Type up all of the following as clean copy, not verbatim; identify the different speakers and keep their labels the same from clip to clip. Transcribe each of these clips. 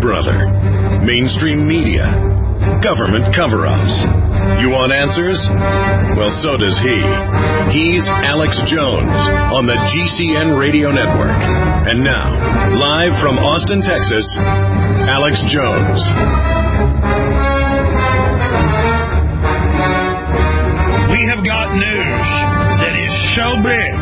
Speaker 1: brother. Mainstream media. Government cover-ups. You want answers? Well, so does he. He's Alex Jones on the GCN Radio Network. And now, live from Austin, Texas, Alex Jones.
Speaker 2: We have got news that is so big.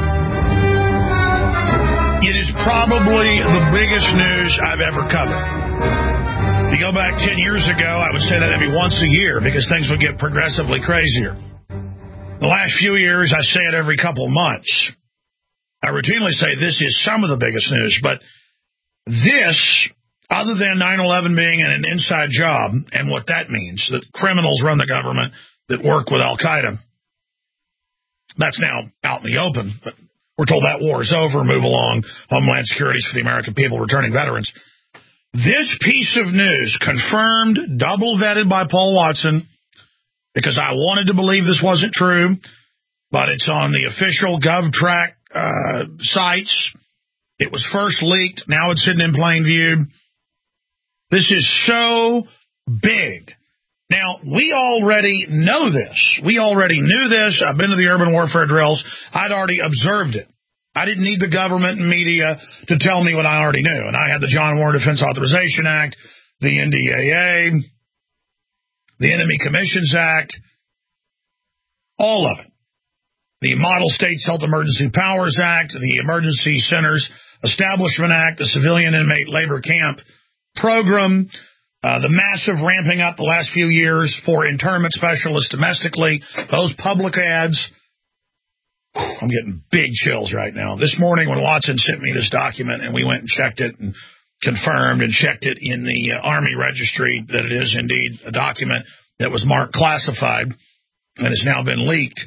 Speaker 2: It is probably the biggest news I've ever covered. If you go back 10 years ago, I would say that maybe once a year because things would get progressively crazier. The last few years, I say it every couple months. I routinely say this is some of the biggest news, but this, other than 9/11 being an inside job and what that means, that criminals run the government that work with Al-Qaeda, that's now out in the open, but we're told that war is over, move along, Homeland Security for the American people, returning veterans. This piece of news, confirmed, double-vetted by Paul Watson, because I wanted to believe this wasn't true, but it's on the official GovTrack sites. It was first leaked. Now it's sitting in plain view. This is so big. Now, we already know this. We already knew this. I've been to the urban warfare drills. I'd already observed it. I didn't need the government and media to tell me what I already knew. And I had the John Warren Defense Authorization Act, the NDAA, the Enemy Commissions Act, all of it. The Model States Health Emergency Powers Act, the Emergency Centers Establishment Act, the Civilian Inmate Labor Camp Program, the massive ramping up the last few years for internment specialists domestically, those public ads. I'm getting big chills right now. This morning when Watson sent me this document and we went and checked it and confirmed and checked it in the Army registry that it is indeed a document that was marked classified and has now been leaked,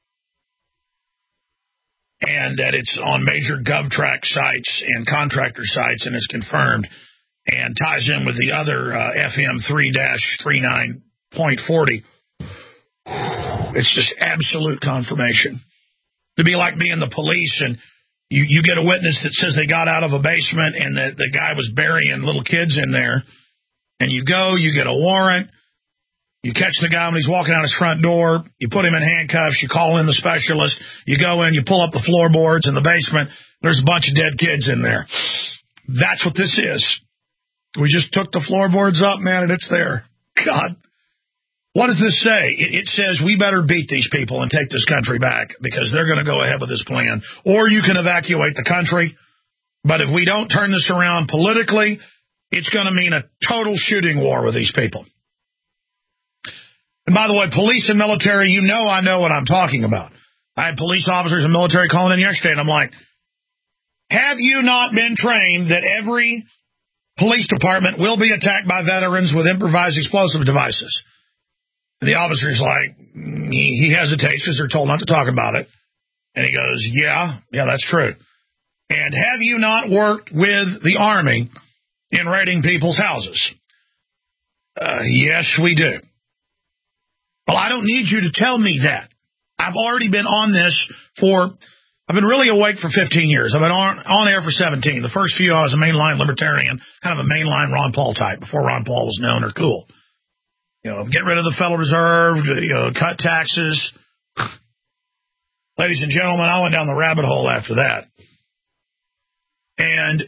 Speaker 2: and that it's on major GovTrack sites and contractor sites and is confirmed and ties in with the other FM 3-39.40. It's just absolute confirmation. To be like being the police and you get a witness that says they got out of a basement and that the guy was burying little kids in there. And you go, you get a warrant, you catch the guy when he's walking out his front door, you put him in handcuffs, you call in the specialist, you go in, you pull up the floorboards in the basement, there's a bunch of dead kids in there. That's what this is. We just took the floorboards up, man, and it's there. God. What does this say? It says we better beat these people and take this country back because they're going to go ahead with this plan. Or you can evacuate the country. But if we don't turn this around politically, it's going to mean a total shooting war with these people. And by the way, police and military, you know I know what I'm talking about. I had police officers and military calling in yesterday, and I'm like, have you not been trained that every police department will be attacked by veterans with improvised explosive devices? And the officer's like, he hesitates because they're told not to talk about it. And he goes, yeah, that's true. And have you not worked with the Army in raiding people's houses? Yes, we do. Well, I don't need you to tell me that. I've already been on this I've been really awake for 15 years. I've been on air for 17. The first few, I was a mainline libertarian, kind of a mainline Ron Paul type before Ron Paul was known or cool. You know, get rid of the Federal Reserve, cut taxes. Ladies and gentlemen, I went down the rabbit hole after that. And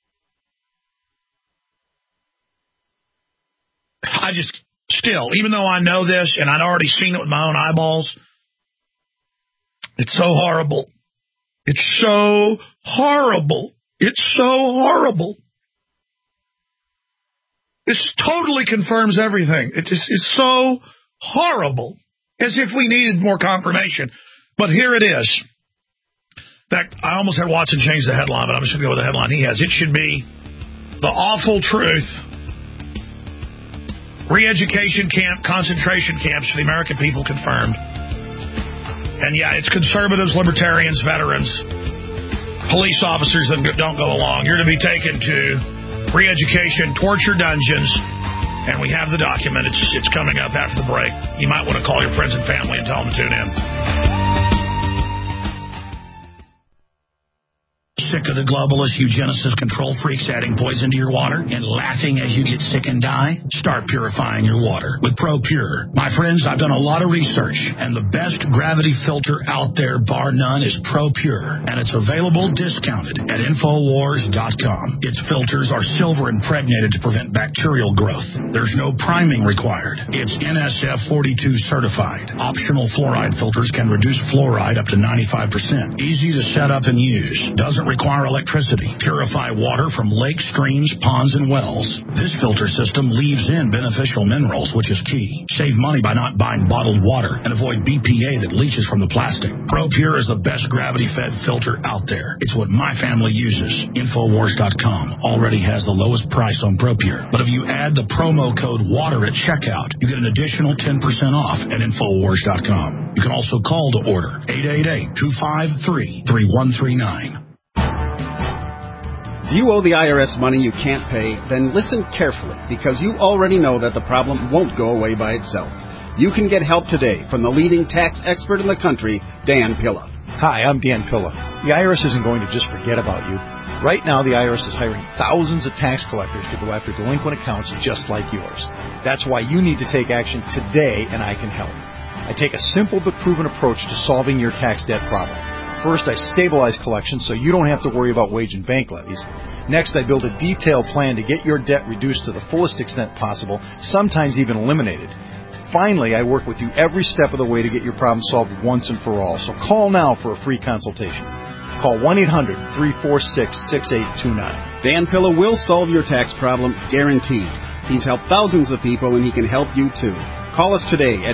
Speaker 2: I just still, even though I know this and I'd already seen it with my own eyeballs, it's so horrible. It's so horrible. It's so horrible. This totally confirms everything. It's so horrible, as if we needed more confirmation. But here it is. In fact, I almost had Watson change the headline, but I'm just going to go with the headline he has. It should be The Awful Truth. Re-education camp, concentration camps for the American people confirmed. And yeah, it's conservatives, libertarians, veterans, police officers that don't go along. You're to be taken to re-education, torture dungeons, and we have the document. It's coming up after the break. You might want to call your friends and family and tell them to tune in. Sick of the globalist eugenicist control freaks adding poison to your water and laughing as you get sick and die? Start purifying your water with ProPure. My friends, I've done a lot of research, and the best gravity filter out there, bar none, is ProPure, and it's available discounted at Infowars.com. Its filters are silver impregnated to prevent bacterial growth. There's no priming required. It's NSF 42 certified. Optional fluoride filters can reduce fluoride up to 95%. Easy to set up and use. Doesn't require electricity. Purify water from lakes, streams, ponds, and wells. This filter system leaves in beneficial minerals, which is key. Save money by not buying bottled water and avoid BPA that leaches from the plastic. ProPure is the best gravity-fed filter out there. It's what my family uses. Infowars.com already has the lowest price on ProPure. But if you add the promo code WATER at checkout, you get an additional 10% off at Infowars.com. You can also call to order 888-253-3139.
Speaker 3: If you owe the IRS money you can't pay, then listen carefully, because you already know that the problem won't go away by itself. You can get help today from the leading tax expert in the country, Dan Pilla.
Speaker 4: Hi, I'm Dan Pilla. The IRS isn't going to just forget about you. Right now, the IRS is hiring thousands of tax collectors to go after delinquent accounts just like yours. That's why you need to take action today, and I can help. I take a simple but proven approach to solving your tax debt problem. First, I stabilize collections so you don't have to worry about wage and bank levies. Next, I build a detailed plan to get your debt reduced to the fullest extent possible, sometimes even eliminated. Finally, I work with you every step of the way to get your problem solved once and for all. So call now for a free consultation. Call 1-800-346-6829.
Speaker 3: Dan Pilla will solve your tax problem, guaranteed. He's helped thousands of people, and he can help you too. Call us today at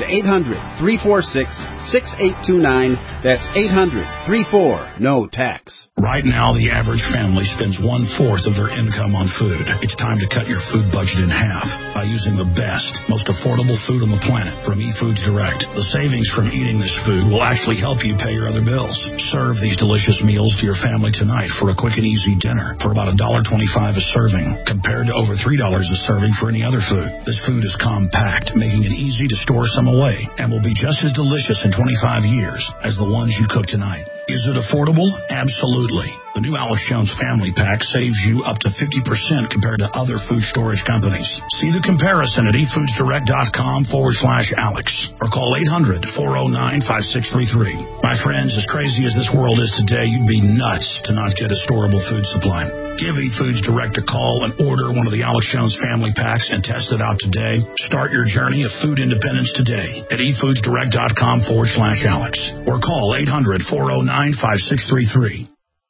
Speaker 3: 800-346-6829. That's 800-34-NO-TAX.
Speaker 2: Right now, the average family spends 1/4 of their income on food. It's time to cut your food budget in half by using the best, most affordable food on the planet from eFoods Direct. The savings from eating this food will actually help you pay your other bills. Serve these delicious meals to your family tonight for a quick and easy dinner for about $1.25 a serving, compared to over $3 a serving for any other food. This food is compact, making it easy to store some away, and will be just as delicious in 25 years as the ones you cook tonight. Is it affordable? Absolutely. The new Alex Jones Family Pack saves you up to 50% compared to other food storage companies. See the comparison at efoodsdirect.com/Alex or call 800-409-5633. My friends, as crazy as this world is today, you'd be nuts to not get a storable food supply. Give eFoods Direct a call and order one of the Alex Jones Family Packs and test it out today. Start your journey of food independence today at efoodsdirect.com/Alex or call 800-409-5633.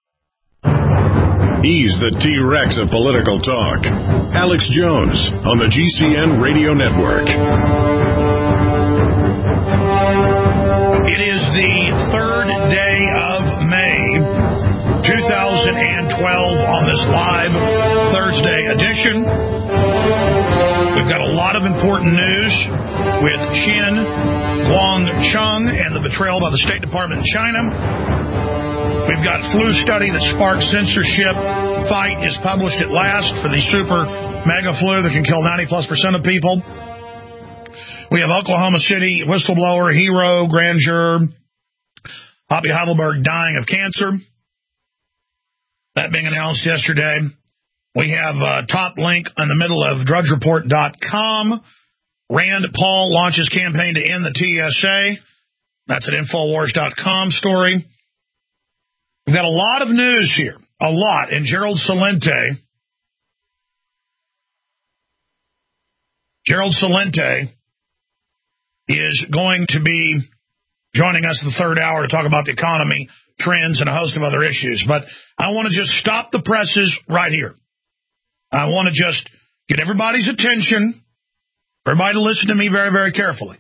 Speaker 1: He's the T-Rex of political talk. Alex Jones on the GCN Radio Network.
Speaker 2: It is the 3rd day of May, 2012 on this live Thursday edition. We've got a lot of important news with Chen Guangcheng and the betrayal by the State Department in China. We've got flu study that sparks censorship. Fight is published at last for the super mega flu that can kill 90+% of people. We have Oklahoma City whistleblower, hero, grand juror, Bobby Heidelberg dying of cancer. That being announced yesterday. We have a top link in the middle of drudgereport.com. Rand Paul launches campaign to end the TSA. That's an Infowars.com story. We've got a lot of news here. A lot. And Gerald Celente is going to be joining us in the third hour to talk about the economy, trends, and a host of other issues. But I want to just stop the presses right here. I want to just get everybody's attention, everybody to listen to me very, very carefully.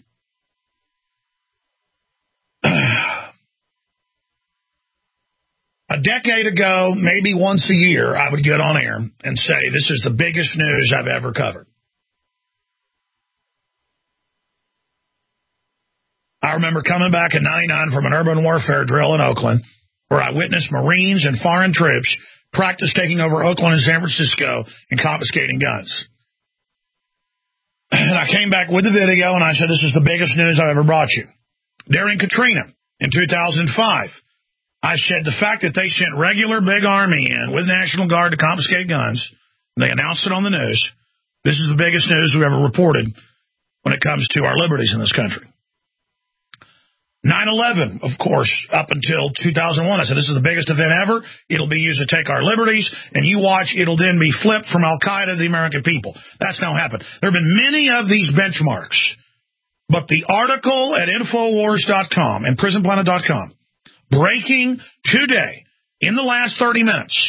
Speaker 2: A decade ago, maybe once a year, I would get on air and say, this is the biggest news I've ever covered. I remember coming back in 99 from an urban warfare drill in Oakland, where I witnessed Marines and foreign troops practice taking over Oakland and San Francisco and confiscating guns. And I came back with the video and I said, this is the biggest news I've ever brought you. During Katrina in 2005, I said the fact that they sent regular big army in with National Guard to confiscate guns, they announced it on the news. This is the biggest news we've ever reported when it comes to our liberties in this country. 9/11, of course, up until 2001. I said, this is the biggest event ever. It'll be used to take our liberties, and you watch, it'll then be flipped from Al-Qaeda to the American people. That's not happened. There have been many of these benchmarks, but the article at Infowars.com and PrisonPlanet.com, breaking today, in the last 30 minutes,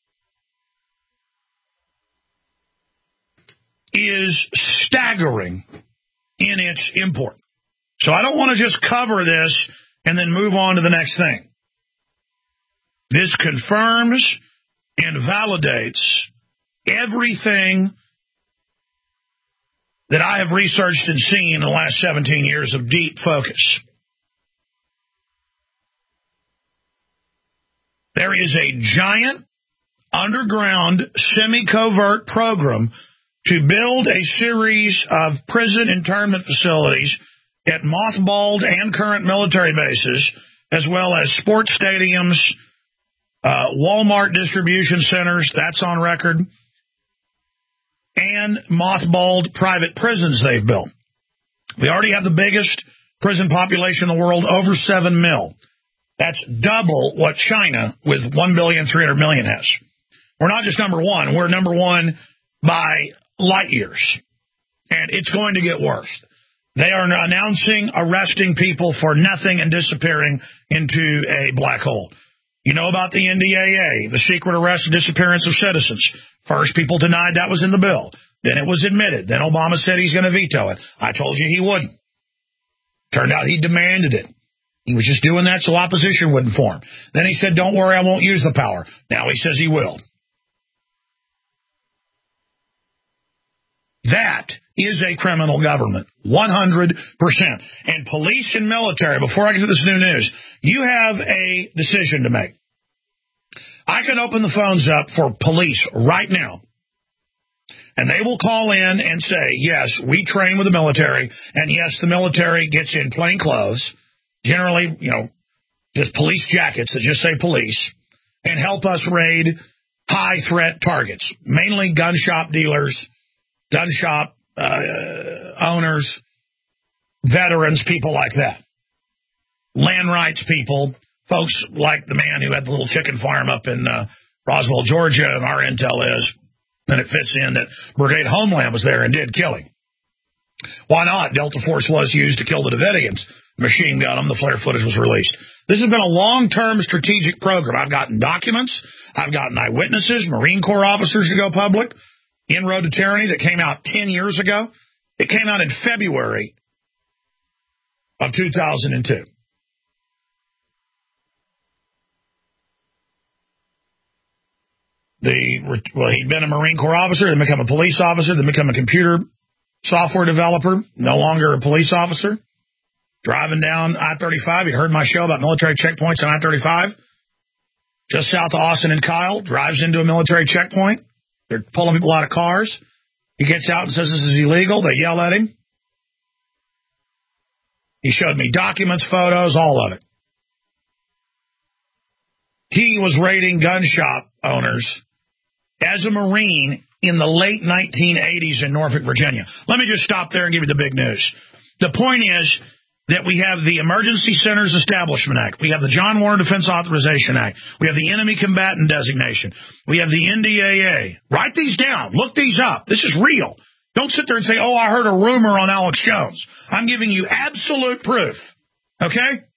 Speaker 2: is staggering in its import. So I don't want to just cover this and then move on to the next thing. This confirms and validates everything that I have researched and seen in the last 17 years of deep focus. There is a giant underground semi-covert program to build a series of prison internment facilities at mothballed and current military bases, as well as sports stadiums, Walmart distribution centers, that's on record, and mothballed private prisons they've built. We already have the biggest prison population in the world, over 7 mil. That's double what China, with 1,300,000,000, has. We're not just number one, we're number one by light years. And it's going to get worse. They are announcing arresting people for nothing and disappearing into a black hole. You know about the NDAA, the secret arrest and disappearance of citizens. First, people denied that was in the bill. Then it was admitted. Then Obama said he's going to veto it. I told you he wouldn't. Turned out he demanded it. He was just doing that so opposition wouldn't form. Then he said, don't worry, I won't use the power. Now he says he will. That is a criminal government, 100%. And police and military, before I get to this new news, you have a decision to make. I can open the phones up for police right now, and they will call in and say, yes, we train with the military, and yes, the military gets in plain clothes, generally, just police jackets that just say police, and help us raid high-threat targets, mainly gun shop dealers, gun shop owners, veterans, people like that. Land rights people, folks like the man who had the little chicken farm up in Roswell, Georgia, and our intel is, and it fits in that Brigade Homeland was there and did killing. Why not? Delta Force was used to kill the Davidians. Machine gun them. The flare footage was released. This has been a long-term strategic program. I've gotten documents. I've gotten eyewitnesses, Marine Corps officers to go public. Inroad to Tyranny that came out 10 years ago. It came out in February of 2002. He'd been a Marine Corps officer, then become a police officer, then become a computer software developer, no longer a police officer. Driving down I-35, you heard my show about military checkpoints on I-35. Just south of Austin and Kyle, drives into a military checkpoint. They're pulling people out of cars. He gets out and says this is illegal. They yell at him. He showed me documents, photos, all of it. He was raiding gun shop owners as a Marine in the late 1980s in Norfolk, Virginia. Let me just stop there and give you the big news. The point is that we have the Emergency Centers Establishment Act. We have the John Warner Defense Authorization Act. We have the Enemy Combatant Designation. We have the NDAA. Write these down. Look these up. This is real. Don't sit there and say, oh, I heard a rumor on Alex Jones. I'm giving you absolute proof. Okay?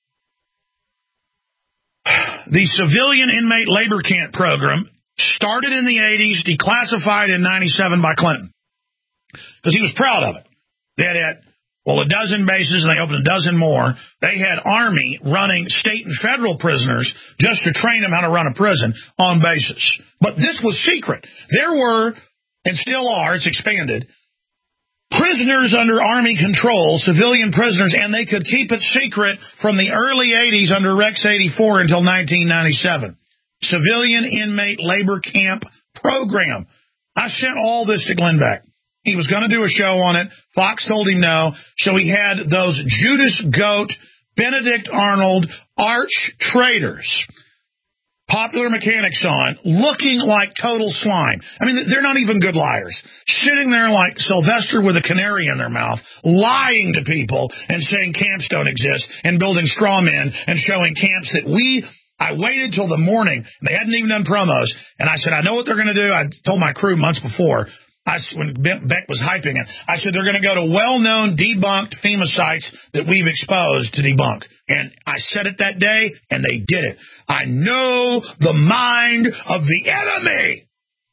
Speaker 2: The Civilian Inmate Labor Camp program started in the 80s, declassified in 97 by Clinton. Because he was proud of it. They had a dozen bases, and they opened a dozen more. They had Army running state and federal prisoners just to train them how to run a prison on bases. But this was secret. There were, and still are, it's expanded, prisoners under Army control, civilian prisoners, and they could keep it secret from the early 80s under Rex 84 until 1997. Civilian Inmate Labor Camp Program. I sent all this to Glenn Beck. He was going to do a show on it. Fox told him no. So he had those Judas Goat Benedict Arnold arch traitors, Popular Mechanics on, looking like total slime. I mean, they're not even good liars. Sitting there like Sylvester with a canary in their mouth, lying to people and saying camps don't exist and building straw men and showing camps that I waited till the morning. They hadn't even done promos. And I said, I know what they're going to do. I told my crew months before. When Beck was hyping it, I said they're going to go to well-known debunked FEMA sites that we've exposed to debunk. And I said it that day, and they did it. I know the mind of the enemy.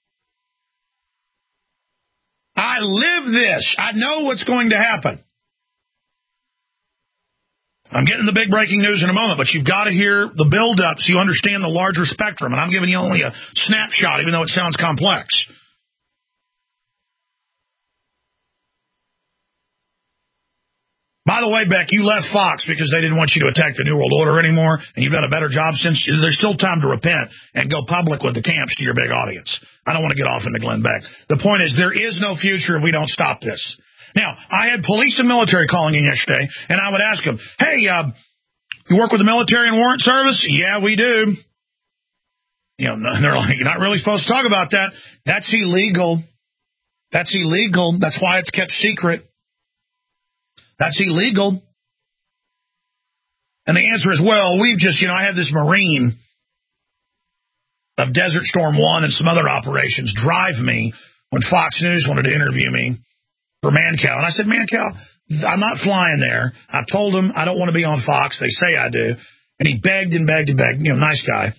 Speaker 2: I live this. I know what's going to happen. I'm getting the big breaking news in a moment, but you've got to hear the build-up so you understand the larger spectrum. And I'm giving you only a snapshot, even though it sounds complex. By the way, Beck, you left Fox because they didn't want you to attack the New World Order anymore, and you've done a better job since. There's still time to repent and go public with the camps to your big audience. I don't want to get off into Glenn Beck. The point is, there is no future if we don't stop this. Now, I had police and military calling in yesterday, and I would ask them, hey, you work with the military and warrant service? Yeah, we do. You know, they're like, you're not really supposed to talk about that. That's illegal. That's illegal. That's why it's kept secret. That's illegal. And the answer is, well, we've just, I had this Marine of Desert Storm 1 and some other operations drive me when Fox News wanted to interview me for Mancow. And I said, Mancow, I'm not flying there. I've told him I don't want to be on Fox. They say I do. And he begged and begged and begged. Nice guy.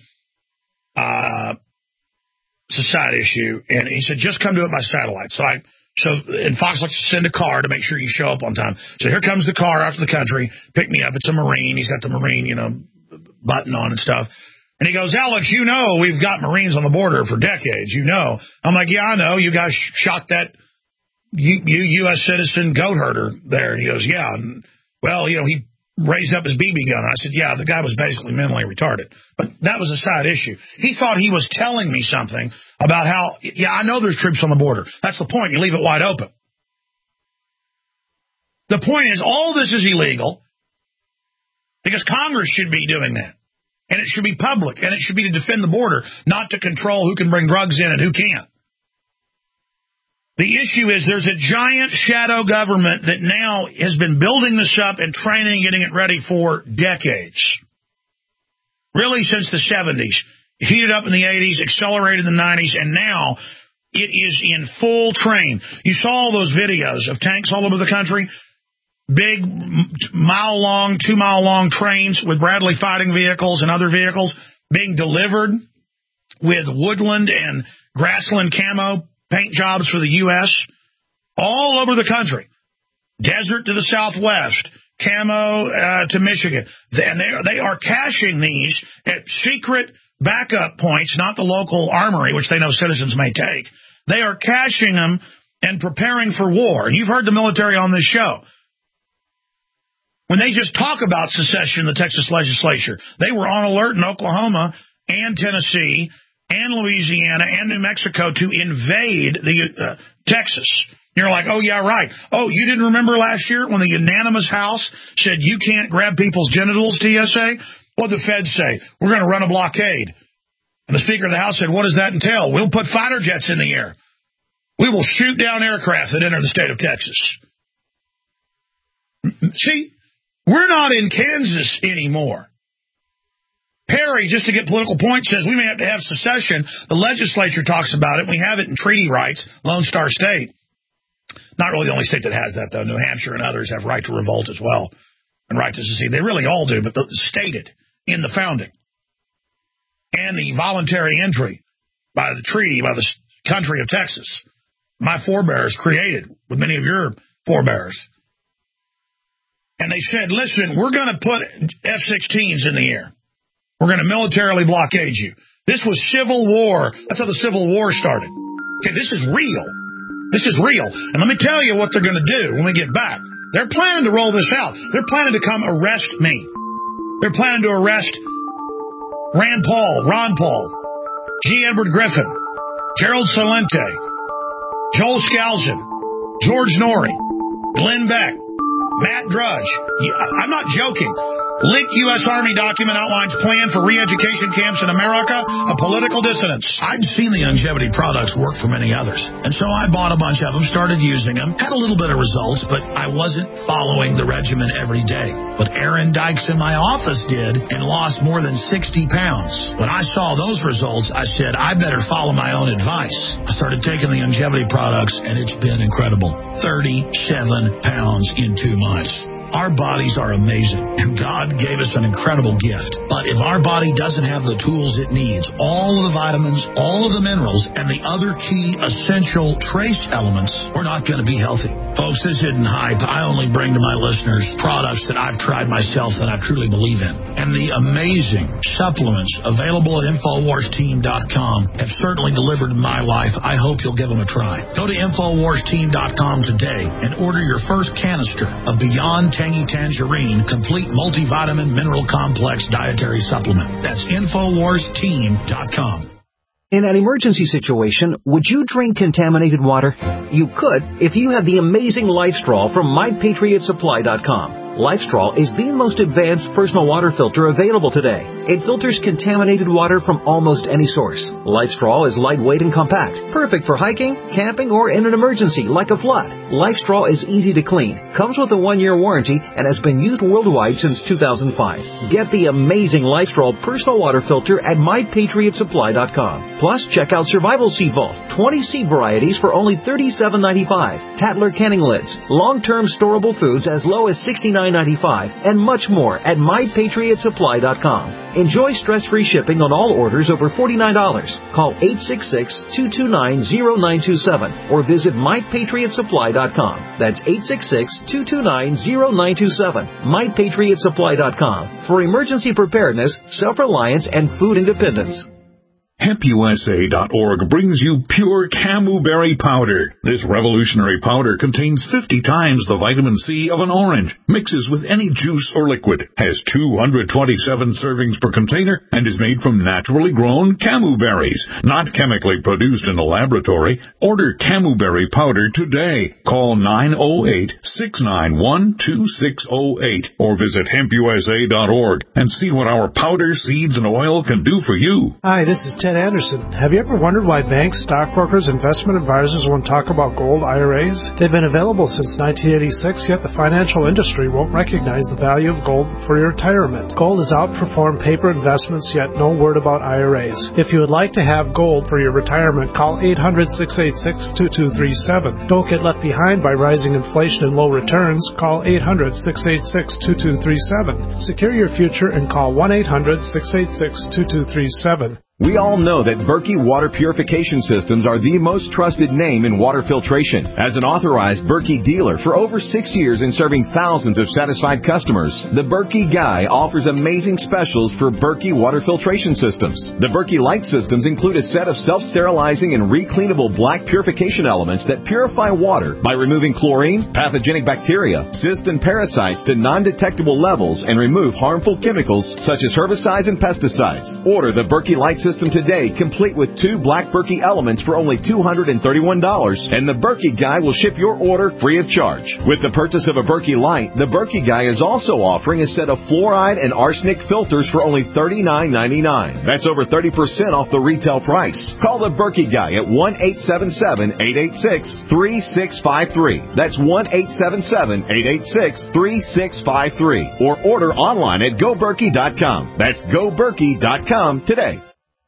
Speaker 2: It's a side issue. And he said, just come do it by satellite. And Fox likes to send a car to make sure you show up on time. So here comes the car out to the country, pick me up. It's a Marine. He's got the Marine, button on and stuff. And he goes, Alex, we've got Marines on the border for decades. I'm like, yeah, I know. You guys shot that U.S. citizen goat herder there. And he goes, yeah. And, well, he raised up his BB gun. And I said, yeah, the guy was basically mentally retarded. But that was a side issue. He thought he was telling me something about how, I know there's troops on the border. That's the point. You leave it wide open. The point is, all this is illegal because Congress should be doing that. And it should be public. And it should be to defend the border, not to control who can bring drugs in and who can't. The issue is there's a giant shadow government that now has been building this up and training and getting it ready for decades. Really since the 70s. Heated up in the 80s, accelerated in the 90s, and now it is in full train. You saw all those videos of tanks all over the country. Big mile-long, 2-mile-long trains with Bradley fighting vehicles and other vehicles being delivered with woodland and grassland camo paint jobs for the U.S. all over the country. Desert to the southwest, camo to Michigan. And they are caching these at secret backup points, not the local armory, which they know citizens may take. They are caching them and preparing for war. And you've heard the military on this show. When they just talk about secession in the Texas legislature, they were on alert in Oklahoma and Tennessee and Louisiana and New Mexico to invade the Texas. You're like, oh, yeah, right. Oh, you didn't remember last year when the unanimous House said you can't grab people's genitals, TSA? What did the feds say? We're going to run a blockade. And the Speaker of the House said, what does that entail? We'll put fighter jets in the air. We will shoot down aircraft that enter the state of Texas. See, we're not in Kansas anymore. Perry, just to get political points, says we may have to have secession. The legislature talks about it. We have it in treaty rights, Lone Star State. Not really the only state that has that, though. New Hampshire and others have right to revolt as well and right to secede. They really all do, but stated in the founding. And the voluntary entry by the treaty, by the country of Texas. My forebears created with many of your forebears. And they said, listen, we're going to put F-16s in the air. We're going to militarily blockade you. This was Civil War. That's how the Civil War started. Okay, this is real. This is real. And let me tell you what they're going to do when we get back. They're planning to roll this out. They're planning to come arrest me. They're planning to arrest Ron Paul, G. Edward Griffin, Gerald Celente, Joel Scalzon, George Norrie, Glenn Beck, Matt Drudge. I'm not joking. Leaked U.S. Army document outlines plan for re-education camps in America, a political dissidence. I'd seen the longevity products work for many others, and so I bought a bunch of them, started using them, had a little bit of results, but I wasn't following the regimen every day. But Aaron Dykes in my office did and lost more than 60 pounds. When I saw those results, I said, I better follow my own advice. I started taking the longevity products, and it's been incredible. 37 pounds in 2 months. Our bodies are amazing, and God gave us an incredible gift. But if our body doesn't have the tools it needs, all of the vitamins, all of the minerals, and the other key essential trace elements, we're not going to be healthy. Folks, this isn't hype. I only bring to my listeners products that I've tried myself that I truly believe in. And the amazing supplements available at InfoWarsTeam.com have certainly delivered in my life. I hope you'll give them a try. Go to InfoWarsTeam.com today and order your first canister of Beyond Tangy Tangerine Complete Multivitamin Mineral Complex Dietary Supplement. That's InfoWarsTeam.com.
Speaker 5: In an emergency situation, would you drink contaminated water? You could if you had the amazing LifeStraw from MyPatriotSupply.com. LifeStraw is the most advanced personal water filter available today. It filters contaminated water from almost any source. LifeStraw is lightweight and compact, perfect for hiking, camping, or in an emergency like a flood. LifeStraw is easy to clean, comes with a 1-year warranty, and has been used worldwide since 2005. Get the amazing LifeStraw personal water filter at MyPatriotSupply.com. Plus, check out Survival Seed Vault, 20 seed varieties for only $37.95, Tatler canning lids, long-term storable foods as low as $69.95, and much more at MyPatriotSupply.com. Enjoy stress-free shipping on all orders over $49. Call 866-229-0927 or visit MyPatriotSupply.com. That's 866-229-0927. MyPatriotSupply.com for emergency preparedness, self-reliance, and food independence.
Speaker 6: HempUSA.org brings you pure Camu-berry powder. This revolutionary powder contains 50 times the vitamin C of an orange, mixes with any juice or liquid, has 227 servings per container, and is made from naturally grown Camu berries, not chemically produced in a laboratory. Order Camu-berry powder today. Call 908-691-2608 or visit HempUSA.org and see what our powder, seeds, and oil can do for you.
Speaker 7: Hi, this is Ted Anderson. Have you ever wondered why banks, stockbrokers, investment advisors won't talk about gold IRAs? They've been available since 1986, yet the financial industry won't recognize the value of gold for your retirement. Gold has outperformed paper investments, yet no word about IRAs. If you would like to have gold for your retirement, call 800-686-2237. Don't get left behind by rising inflation and low returns. Call 800-686-2237. Secure your future and call 1-800-686-2237.
Speaker 8: We all know that Berkey Water Purification Systems are the most trusted name in water filtration. As an authorized Berkey dealer for over 6 years and serving thousands of satisfied customers, the Berkey Guy offers amazing specials for Berkey Water Filtration Systems. The Berkey Light Systems include a set of self-sterilizing and recleanable black purification elements that purify water by removing chlorine, pathogenic bacteria, cysts, and parasites to non-detectable levels and remove harmful chemicals such as herbicides and pesticides. Order the Berkey Light System today, complete with 2 black Berkey elements for only $231, and the Berkey Guy will ship your order free of charge. With the purchase of a Berkey Light, the Berkey Guy is also offering a set of fluoride and arsenic filters for only $39.99. That's over 30% off the retail price. Call the Berkey Guy at 1-877-886-3653. That's 1-877-886-3653. Or order online at GoBerkey.com. That's GoBerkey.com today.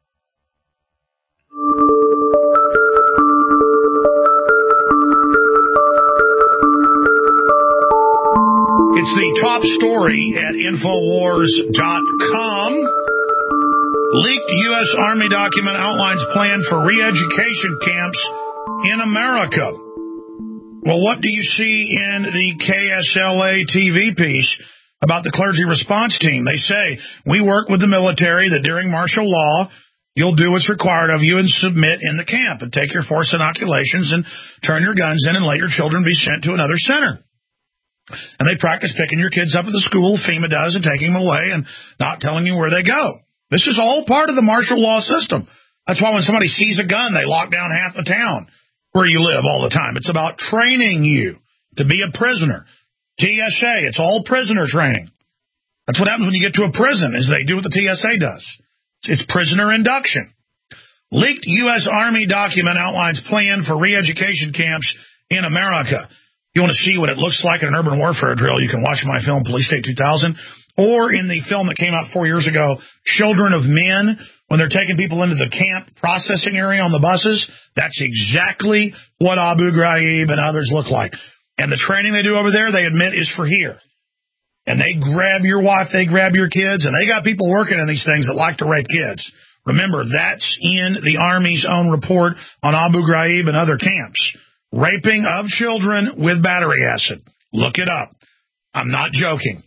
Speaker 2: It's the top story at Infowars.com. Leaked U.S. Army document outlines plan for re-education camps in America. Well, what do you see in the KSLA TV piece about the clergy response team? They say, we work with the military that during martial law, you'll do what's required of you and submit in the camp and take your forced inoculations and turn your guns in and let your children be sent to another center. And they practice picking your kids up at the school, FEMA does, and taking them away and not telling you where they go. This is all part of the martial law system. That's why when somebody sees a gun, they lock down half the town where you live all the time. It's about training you to be a prisoner. TSA, it's all prisoner training. That's what happens when you get to a prison, is they do what the TSA does. It's prisoner induction. Leaked U.S. Army document outlines plan for re-education camps in America. You want to see what it looks like in an urban warfare drill, you can watch my film, Police State 2000, or in the film that came out 4 years ago, Children of Men, when they're taking people into the camp processing area on the buses. That's exactly what Abu Ghraib and others look like. And the training they do over there, they admit, is for here. And they grab your wife, they grab your kids, and they got people working in these things that like to rape kids. Remember, that's in the Army's own report on Abu Ghraib and other camps. Raping of children with battery acid. Look it up. I'm not joking.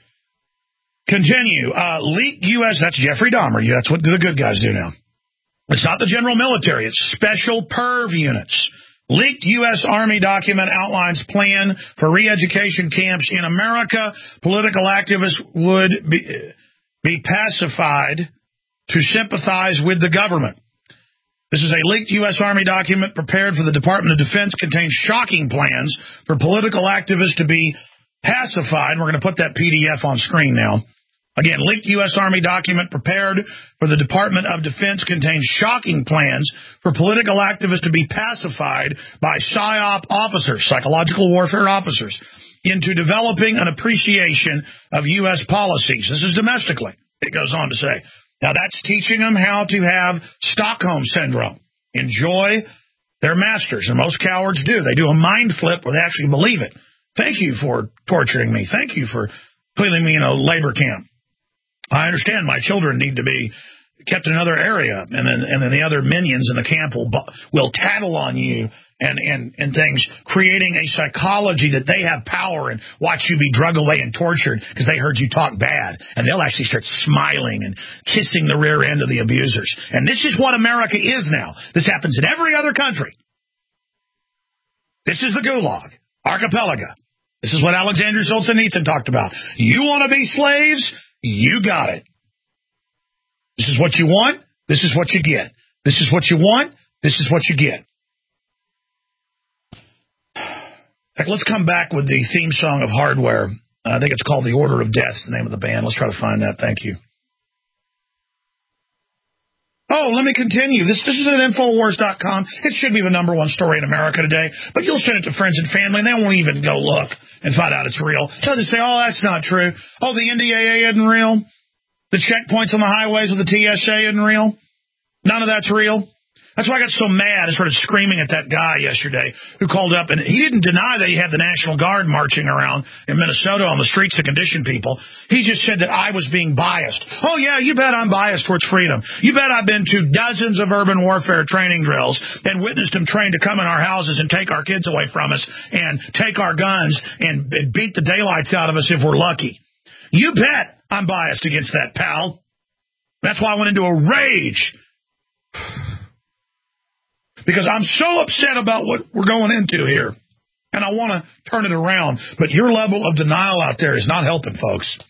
Speaker 2: Continue. Leaked U.S. That's Jeffrey Dahmer. That's what the good guys do now. It's not the general military. It's special perv units. Leaked U.S. Army document outlines plan for re-education camps in America. Political activists would be pacified to sympathize with the government. This is a leaked U.S. Army document prepared for the Department of Defense, contains shocking plans for political activists to be pacified. We're going to put that PDF on screen now. Again, leaked U.S. Army document prepared for the Department of Defense contains shocking plans for political activists to be pacified by PSYOP officers, psychological warfare officers, into developing an appreciation of U.S. policies. This is domestically, it goes on to say. Now, that's teaching them how to have Stockholm Syndrome. Enjoy their masters, and most cowards do. They do a mind flip where they actually believe it. Thank you for torturing me. Thank you for putting me in a labor camp. I understand my children need to be kept in another area, and then the other minions in the camp will tattle on you and things, creating a psychology that they have power and watch you be drugged away and tortured because they heard you talk bad, and they'll actually start smiling and kissing the rear end of the abusers. And this is what America is now. This happens in every other country. This is the Gulag Archipelago. This is what Alexander Solzhenitsyn talked about. You want to be slaves? You got it. This is what you want. This is what you get. This is what you want. This is what you get. Let's come back with the theme song of Hardware. I think it's called The Order of Death, the name of the band. Let's try to find that. Thank you. Oh, let me continue. This is at Infowars.com. It should be the #1 story in America today, but you'll send it to friends and family, and they won't even go look and find out it's real. They'll just say, oh, that's not true. Oh, the NDAA isn't real. The checkpoints on the highways of the TSA isn't real. None of that's real. That's why I got so mad. I started screaming at that guy yesterday who called up, and he didn't deny that he had the National Guard marching around in Minnesota on the streets to condition people. He just said that I was being biased. Oh, yeah, you bet I'm biased towards freedom. You bet I've been to dozens of urban warfare training drills and witnessed them trained to come in our houses and take our kids away from us and take our guns and beat the daylights out of us if we're lucky. You bet I'm biased against that, pal. That's why I went into a rage. Because I'm so upset about what we're going into here. And I want to turn it around. But your level of denial out there is not helping, folks.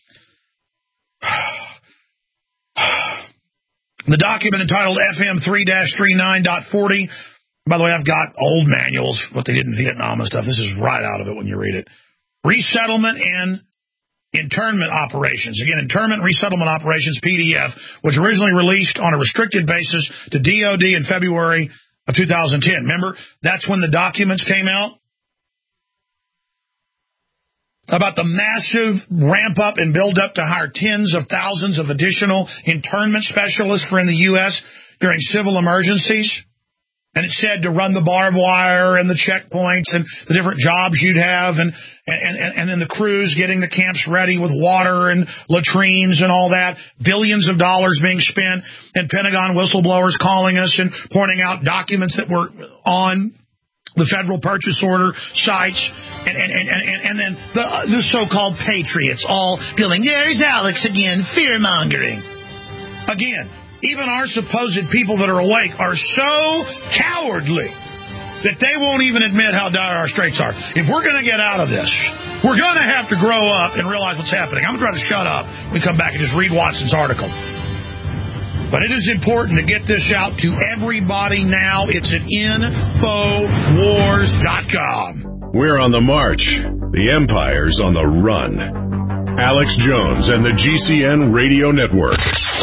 Speaker 2: The document entitled FM 3-39.40. By the way, I've got old manuals, what they did in Vietnam and stuff. This is right out of it when you read it. Resettlement and internment operations. Again, internment resettlement operations, PDF, was originally released on a restricted basis to DOD in February of 2010. Remember, that's when the documents came out about the massive ramp up and build up to hire tens of thousands of additional internment specialists for in the U.S. during civil emergencies. And it said to run the barbed wire and the checkpoints and the different jobs you'd have and then the crews getting the camps ready with water and latrines and all that. Billions of dollars being spent, and Pentagon whistleblowers calling us and pointing out documents that were on the federal purchase order sites. And then the so-called patriots all going, there's Alex again, fear-mongering. Again. Even our supposed people that are awake are so cowardly that they won't even admit how dire our straits are. If we're going to get out of this, we're going to have to grow up and realize what's happening. I'm going to try to shut up when we come back and just read Watson's article. But it is important to get this out to everybody now. It's at Infowars.com.
Speaker 1: We're on the march. The Empire's on the run. Alex Jones and the GCN Radio Network.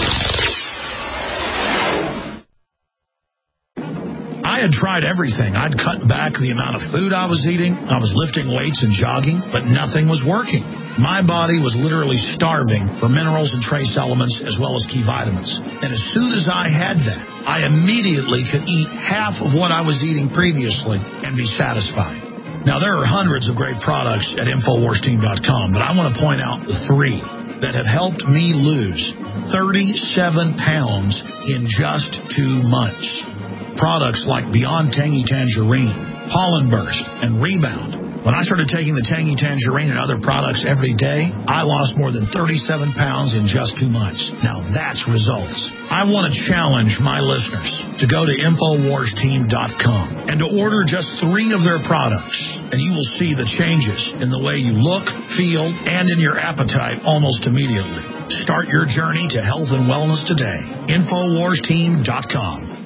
Speaker 2: I had tried everything. I'd cut back the amount of food I was eating. I was lifting weights and jogging, but nothing was working. My body was literally starving for minerals and trace elements as well as key vitamins. And as soon as I had that, I immediately could eat half of what I was eating previously and be satisfied. Now, there are hundreds of great products at InfoWarsTeam.com, but I want to point out the 3 that have helped me lose 37 pounds in just 2 months. Products like Beyond Tangy Tangerine, Pollen Burst, and Rebound. When I started taking the Tangy Tangerine and other products every day, I lost more than 37 pounds in just 2 months. Now that's results. I want to challenge my listeners to go to InfoWarsTeam.com and to order just 3 of their products, and you will see the changes in the way you look, feel, and in your appetite almost immediately. Start your journey to health and wellness today. InfoWarsTeam.com.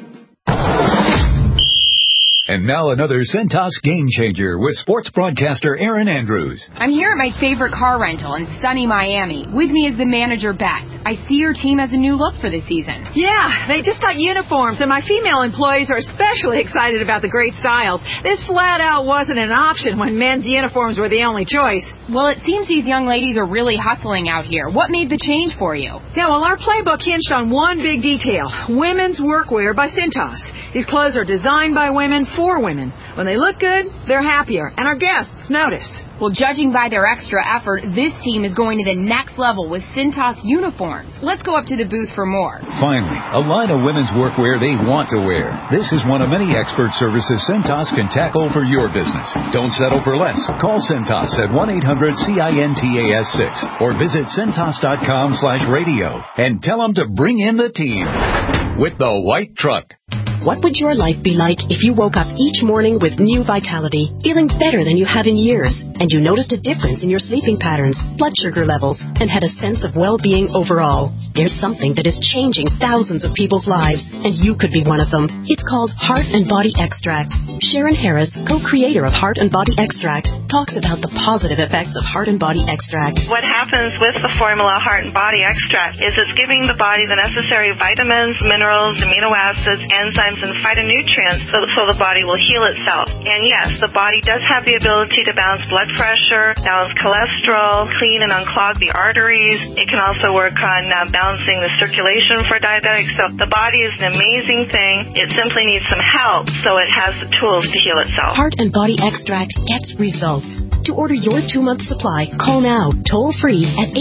Speaker 9: And now another Centos Game Changer with sports broadcaster Aaron Andrews.
Speaker 10: I'm here at my favorite car rental in sunny Miami. With me is the manager, Beth. I see your team has a new look for the season.
Speaker 11: Yeah, they just got uniforms, and my female employees are especially excited about the great styles. This flat out wasn't an option when men's uniforms were the only choice.
Speaker 10: Well, it seems these young ladies are really hustling out here. What made the change for you?
Speaker 11: Yeah, well, our playbook hinged on one big detail: women's workwear by Cintas. These clothes are designed by women for women. When they look good, they're happier, and our guests notice.
Speaker 10: Well, judging by their extra effort, this team is going to the next level with Cintas uniforms. Let's go up to the booth for more.
Speaker 9: Finally, a line of women's workwear they want to wear. This is one of many expert services Cintas can tackle for your business. Don't settle for less. Call Cintas at 1-800-CINTAS-6 or visit Cintas.com/radio and tell them to bring in the team with the white truck.
Speaker 12: What would your life be like if you woke up each morning with new vitality, feeling better than you have in years, and you noticed a difference in your sleeping patterns, blood sugar levels, and had a sense of well-being overall? There's something that is changing thousands of people's lives, and you could be one of them. It's called Heart and Body Extract. Sharon Harris, co-creator of Heart and Body Extract, talks about the positive effects of Heart and Body Extract.
Speaker 13: What happens with the formula Heart and Body Extract is it's giving the body the necessary vitamins, minerals, amino acids, enzymes, and phytonutrients so the body will heal itself. And yes, the body does have the ability to balance blood pressure, balance cholesterol, clean and unclog the arteries. It can also work on balancing the circulation for diabetics. So the body is an amazing thing. It simply needs some help so it has the tools to heal itself.
Speaker 12: Heart and Body Extract gets results. To order your 2-month supply, call now, toll free at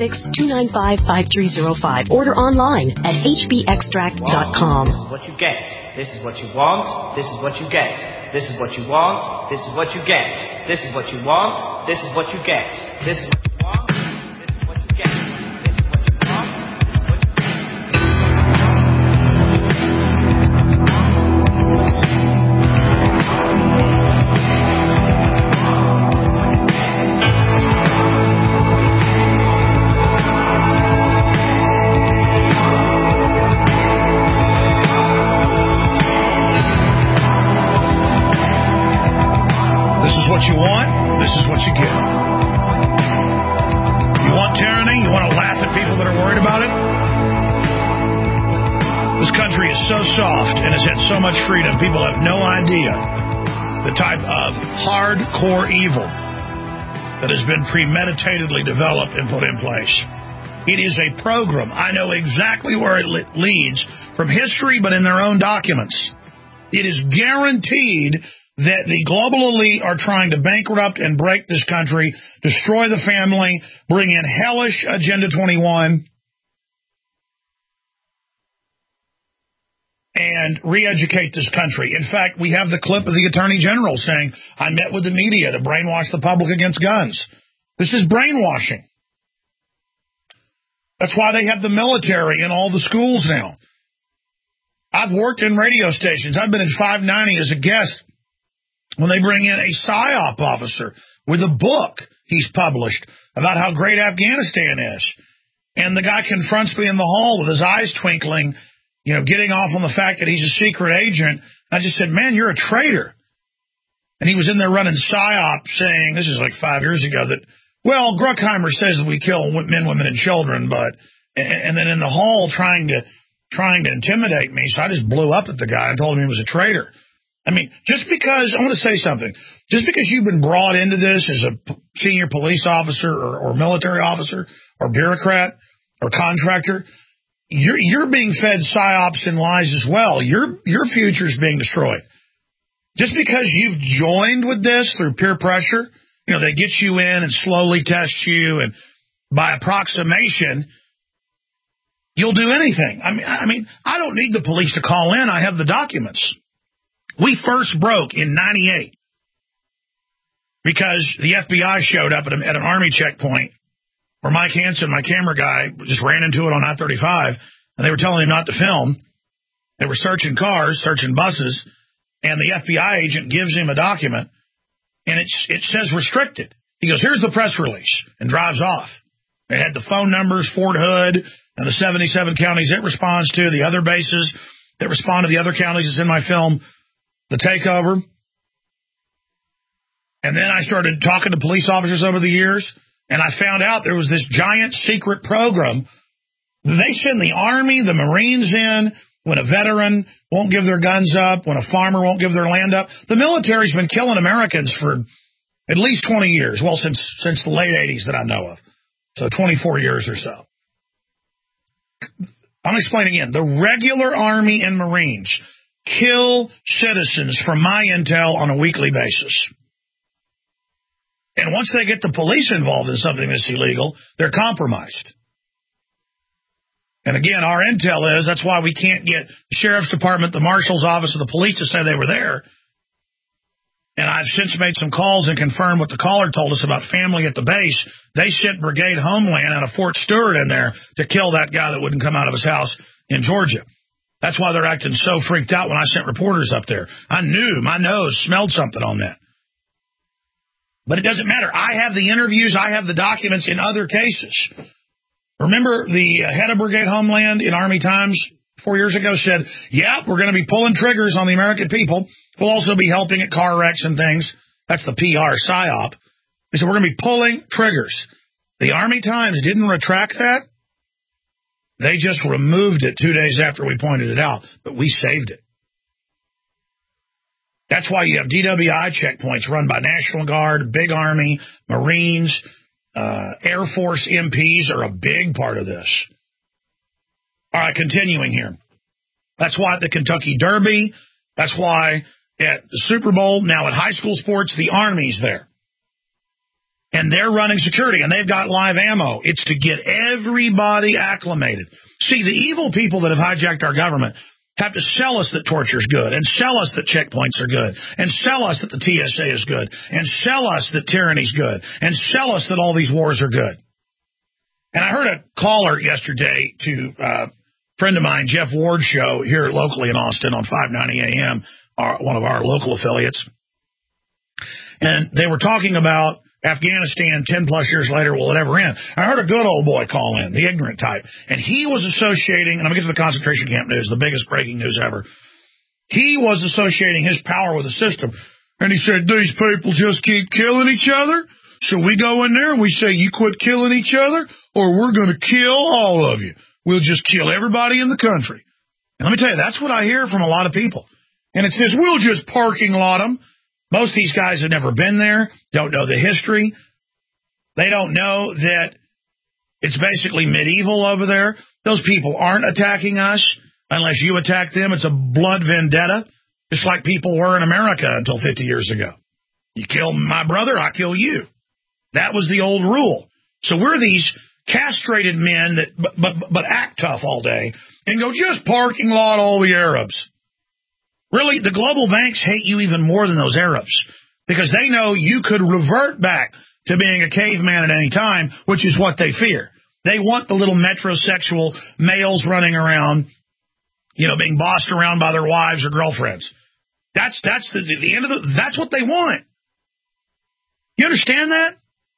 Speaker 12: 866-295-5305. Order online at hbextract.com.
Speaker 14: This is what you get. This is what you want. This is what you get. This is what you want. This is what you get. This is what you want. This is what you get. This is what you want. This is what you get. This is what you want. This is what you get.
Speaker 2: What you want, this is what you get. You want tyranny? You want to laugh at people that are worried about it? This country is so soft and has had so much freedom, people have no idea the type of hardcore evil that has been premeditatedly developed and put in place. It is a program. I know exactly where it leads from history, but in their own documents. It is guaranteed that the global elite are trying to bankrupt and break this country, destroy the family, bring in hellish Agenda 21, and re-educate this country. In fact, we have the clip of the Attorney General saying, I met with the media to brainwash the public against guns. This is brainwashing. That's why they have the military in all the schools now. I've worked in radio stations. I've been in 590 as a guest when they bring in a PSYOP officer with a book he's published about how great Afghanistan is. And the guy confronts me in the hall with his eyes twinkling, you know, getting off on the fact that he's a secret agent. I just said, man, you're a traitor. And he was in there running PSYOP saying, this is like 5 years ago, that Well, Bruckheimer says that we kill men, women, and children, and then in the hall trying to intimidate me, so I just blew up at the guy and told him he was a traitor. I mean, just because, I want to say something, just because you've been brought into this as a senior police officer or military officer or bureaucrat or contractor, you're being fed psyops and lies as well. Your future's being destroyed. Just because you've joined with this through peer pressure, they get you in and slowly test you, and by approximation, you'll do anything. I mean, I don't need the police to call in. I have the documents. We first broke in 98 because the FBI showed up at an Army checkpoint where Mike Hansen, my camera guy, just ran into it on I-35, and they were telling him not to film. They were searching cars, searching buses, and the FBI agent gives him a document, and it says restricted. He goes, here's the press release, and drives off. It had the phone numbers, Fort Hood, and the 77 counties it responds to, the other bases that respond to the other counties that's in my film, The Takeover. And then I started talking to police officers over the years, and I found out there was this giant secret program. They send the Army, the Marines in when a veteran won't give their guns up, when a farmer won't give their land up. The military's been killing Americans for at least 20 years. Well, since the late 80s that I know of. So 24 years or so. I'm going to explain again. The regular Army and Marines kill citizens from my intel on a weekly basis. And once they get the police involved in something that's illegal, they're compromised. And again, our intel is that's why we can't get the Sheriff's Department, the Marshal's Office, or the police to say they were there. And I've since made some calls and confirmed what the caller told us about family at the base. They sent Brigade Homeland out of Fort Stewart in there to kill that guy that wouldn't come out of his house in Georgia. That's why they're acting so freaked out when I sent reporters up there. I knew, my nose smelled something on that. But it doesn't matter. I have the interviews. I have the documents in other cases. Remember the head of Brigade Homeland in Army Times 4 years ago said, yeah, we're going to be pulling triggers on the American people. We'll also be helping at car wrecks and things. That's the PR psyop. He said, we're going to be pulling triggers. The Army Times didn't retract that. They just removed it 2 days after we pointed it out, but we saved it. That's why you have DWI checkpoints run by National Guard, Big Army, Marines, Air Force MPs are a big part of this. All right, continuing here. That's why at the Kentucky Derby, that's why at the Super Bowl, now at high school sports, the Army's there. And they're running security, and they've got live ammo. It's to get everybody acclimated. See, the evil people that have hijacked our government have to sell us that torture's good, and sell us that checkpoints are good, and sell us that the TSA is good, and sell us that tyranny's good, and sell us that all these wars are good. And I heard a caller yesterday to a friend of mine, Jeff Ward's show here locally in Austin on 590 AM, one of our local affiliates. And they were talking about Afghanistan 10-plus years later, will it ever end? I heard a good old boy call in, the ignorant type, and he was associating, and I'm going to get to the concentration camp news, the biggest breaking news ever. He was associating his power with the system, and he said, these people just keep killing each other, so we go in there and we say, you quit killing each other, or we're going to kill all of you. We'll just kill everybody in the country. And let me tell you, that's what I hear from a lot of people. And it's this, we'll just parking lot them. Most of these guys have never been there, don't know the history. They don't know that it's basically medieval over there. Those people aren't attacking us unless you attack them. It's a blood vendetta, just like people were in America until 50 years ago. You kill my brother, I kill you. That was the old rule. So we're these castrated men that but act tough all day and go, just parking lot all the Arabs. Really, the global banks hate you even more than those Arabs because they know you could revert back to being a caveman at any time, which is what they fear. They want the little metrosexual males running around, being bossed around by their wives or girlfriends. That's the end of that's what they want. You understand that?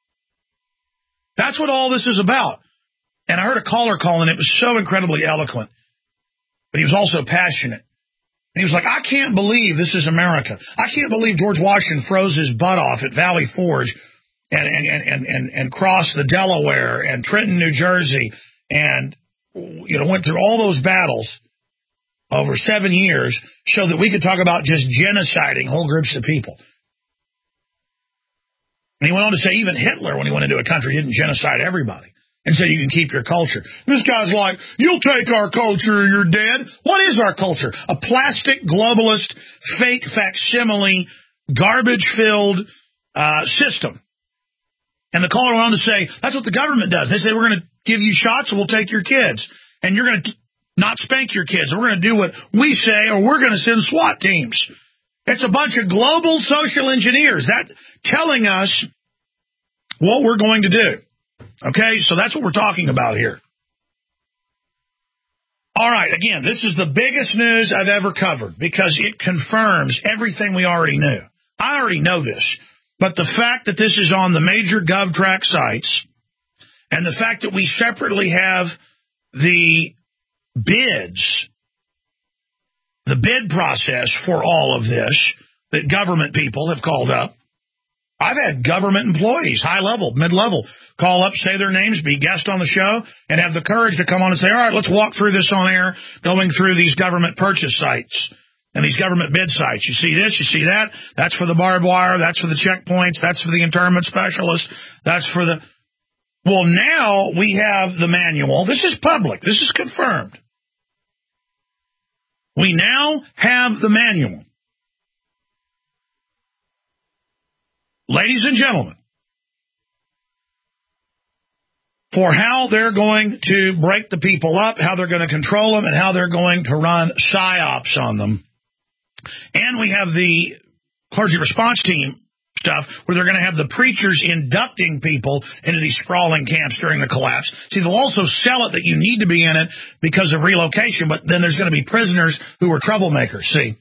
Speaker 2: That's what all this is about. And I heard a caller call, and it was so incredibly eloquent, but he was also passionate. And he was like, I can't believe this is America. I can't believe George Washington froze his butt off at Valley Forge and crossed the Delaware and Trenton, New Jersey, and went through all those battles over 7 years, showed that we could talk about just genociding whole groups of people. And he went on to say even Hitler, when he went into a country, didn't genocide everybody and said you can keep your culture. This guy's like, you'll take our culture, you're dead. What is our culture? A plastic, globalist, fake facsimile, garbage-filled system. And the caller went on to say, that's what the government does. They say, we're going to give you shots and we'll take your kids. And you're going to not spank your kids. We're going to do what we say, or we're going to send SWAT teams. It's a bunch of global social engineers that telling us what we're going to do. Okay, so that's what we're talking about here. All right, again, this is the biggest news I've ever covered because it confirms everything we already knew. I already know this, but the fact that this is on the major GovTrack sites and the fact that we separately have the bids, the bid process for all of this that government people have called up. I've had government employees, high level, mid-level, call up, say their names, be guest on the show, and have the courage to come on and say, all right, let's walk through this on air, going through these government purchase sites and these government bid sites. You see this, you see that. That's for the barbed wire. That's for the checkpoints. That's for the internment specialist. That's for the... Well, now we have the manual. This is public. This is confirmed. We now have the manual. Ladies and gentlemen, for how they're going to break the people up, how they're going to control them, and how they're going to run psyops on them. And we have the clergy response team stuff where they're going to have the preachers inducting people into these sprawling camps during the collapse. See, they'll also sell it that you need to be in it because of relocation, but then there's going to be prisoners who are troublemakers, see.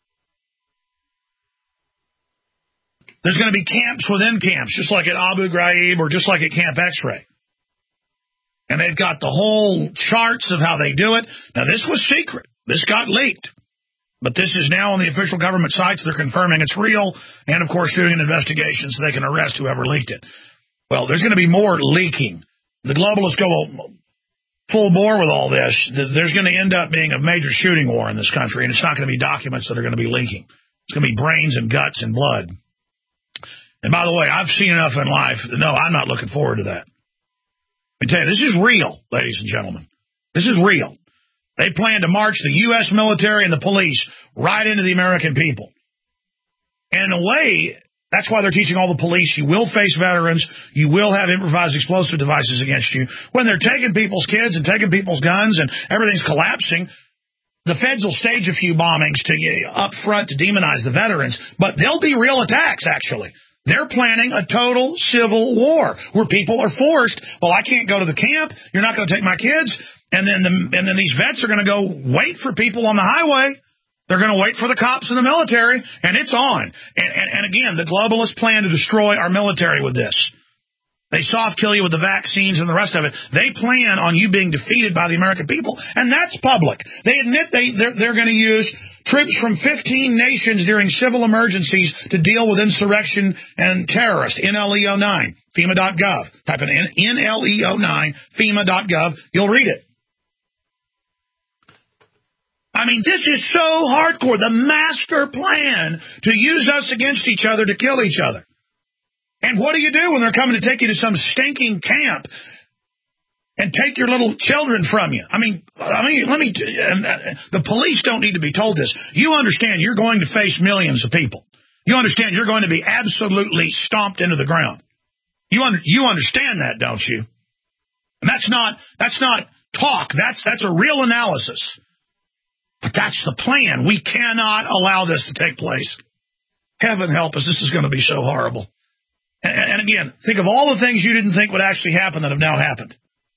Speaker 2: There's going to be camps within camps, just like at Abu Ghraib or just like at Camp X-Ray. And they've got the whole charts of how they do it. Now, this was secret. This got leaked. But this is now on the official government sites. They're confirming it's real and, of course, doing an investigation so they can arrest whoever leaked it. Well, there's going to be more leaking. The globalists go full bore with all this. There's going to end up being a major shooting war in this country, and it's not going to be documents that are going to be leaking. It's going to be brains and guts and blood. And by the way, I've seen enough in life. No, I'm not looking forward to that. Let me tell you, this is real, ladies and gentlemen. This is real. They plan to march the U.S. military and the police right into the American people. And in a way, that's why they're teaching all the police, you will face veterans, you will have improvised explosive devices against you. When they're taking people's kids and taking people's guns and everything's collapsing, the feds will stage a few bombings up front to demonize the veterans, but they'll be real attacks, actually. They're planning a total civil war where people are forced, well, I can't go to the camp, you're not going to take my kids, and then these vets are going to go wait for people on the highway. They're going to wait for the cops and the military, and it's on. And again, the globalists plan to destroy our military with this. They soft kill you with the vaccines and the rest of it. They plan on you being defeated by the American people, and that's public. They admit they're going to use troops from 15 nations during civil emergencies to deal with insurrection and terrorists. NLE09, FEMA.gov. Type in NLE09, FEMA.gov. You'll read it. I mean, this is so hardcore. The master plan to use us against each other to kill each other. And what do you do when they're coming to take you to some stinking camp and take your little children from you? The police don't need to be told this. You understand you're going to face millions of people. You understand you're going to be absolutely stomped into the ground. You understand that, don't you? And that's not talk. That's a real analysis. But that's the plan. We cannot allow this to take place. Heaven help us. This is going to be so horrible. And again, think of all the things you didn't think would actually happen that have now happened.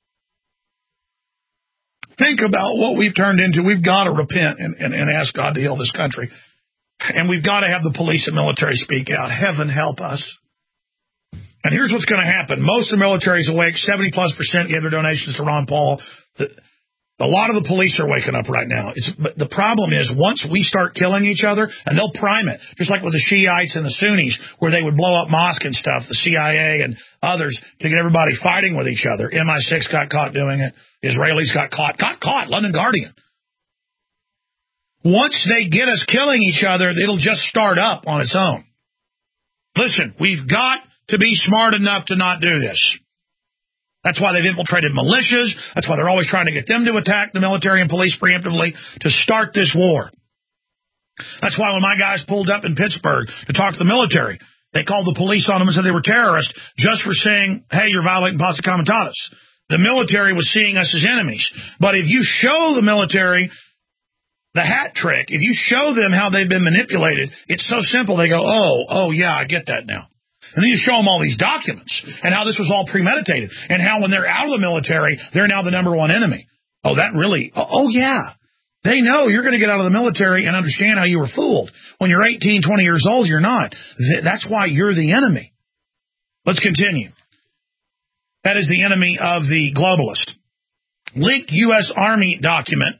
Speaker 2: Think about what we've turned into. We've got to repent and ask God to heal this country. And we've got to have the police and military speak out. Heaven help us. And here's what's going to happen. Most of the military is awake. 70+% gave their donations to Ron Paul. The A lot of the police are waking up right now. But the problem is, once we start killing each other, and they'll prime it, just like with the Shiites and the Sunnis, where they would blow up mosques and stuff, the CIA and others, to get everybody fighting with each other. MI6 got caught doing it. Israelis got caught. London Guardian. Once they get us killing each other, it'll just start up on its own. Listen, we've got to be smart enough to not do this. That's why they've infiltrated militias. That's why they're always trying to get them to attack the military and police preemptively to start this war. That's why when my guys pulled up in Pittsburgh to talk to the military, they called the police on them and said they were terrorists just for saying, hey, you're violating Posse Comitatus. The military was seeing us as enemies. But if you show the military the hat trick, if you show them how they've been manipulated, it's so simple. They go, oh, yeah, I get that now. And then you show them all these documents and how this was all premeditated and how when they're out of the military, they're now the number one enemy. Oh, that really? Oh, yeah. They know you're going to get out of the military and understand how you were fooled. When you're 18, 20 years old, you're not. That's why you're the enemy. Let's continue. That is the enemy of the globalist. Leaked U.S. Army document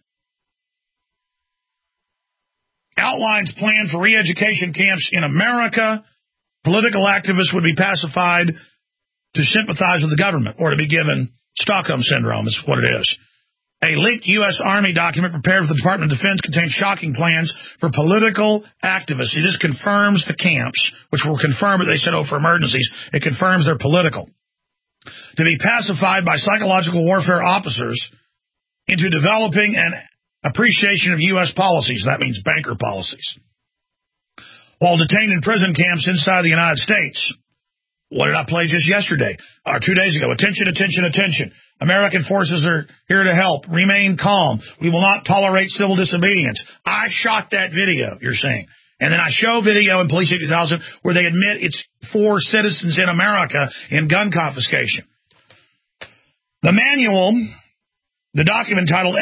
Speaker 2: outlines plan for re-education camps in America. Political activists would be pacified to sympathize with the government or to be given Stockholm Syndrome is what it is. A leaked U.S. Army document prepared for the Department of Defense contains shocking plans for political activists. See, this confirms the camps, which were confirmed, but they said, for emergencies. It confirms they're political. To be pacified by psychological warfare officers into developing an appreciation of U.S. policies. That means banker policies. While detained in prison camps inside the United States. What did I play just yesterday? Or 2 days ago? Attention, attention, attention. American forces are here to help. Remain calm. We will not tolerate civil disobedience. I shot that video, you're saying. And then I show video in Police 80,000 where they admit it's for citizens in America in gun confiscation. The manual, the document titled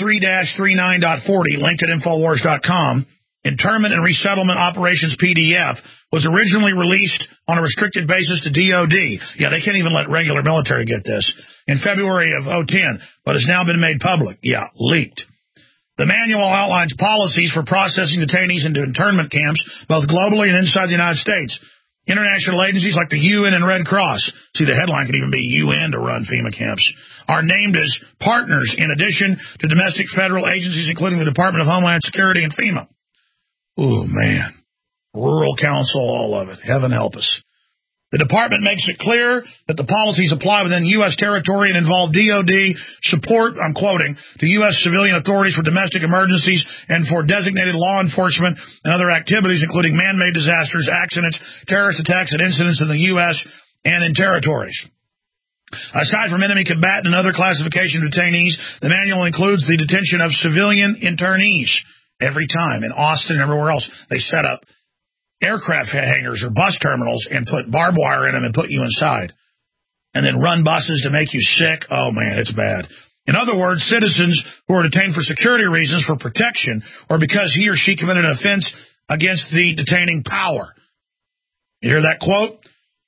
Speaker 2: FM3-39.40, linked at Infowars.com, Internment and Resettlement Operations PDF, was originally released on a restricted basis to DOD. Yeah, they can't even let regular military get this. In February of 2010, but has now been made public. Yeah, leaked. The manual outlines policies for processing detainees into internment camps, both globally and inside the United States. International agencies like the UN and Red Cross, see the headline could even be UN to run FEMA camps, are named as partners in addition to domestic federal agencies including the Department of Homeland Security and FEMA. Oh, man. Rural Council, all of it. Heaven help us. The department makes it clear that the policies apply within U.S. territory and involve DOD support, I'm quoting, to U.S. civilian authorities for domestic emergencies and for designated law enforcement and other activities, including man-made disasters, accidents, terrorist attacks, and incidents in the U.S. and in territories. Aside from enemy combatant and other classification detainees, the manual includes the detention of civilian internees. Every time in Austin and everywhere else, they set up aircraft hangars or bus terminals and put barbed wire in them and put you inside. And then run buses to make you sick. Oh, man, it's bad. In other words, citizens who are detained for security reasons, for protection, or because he or she committed an offense against the detaining power. You hear that quote?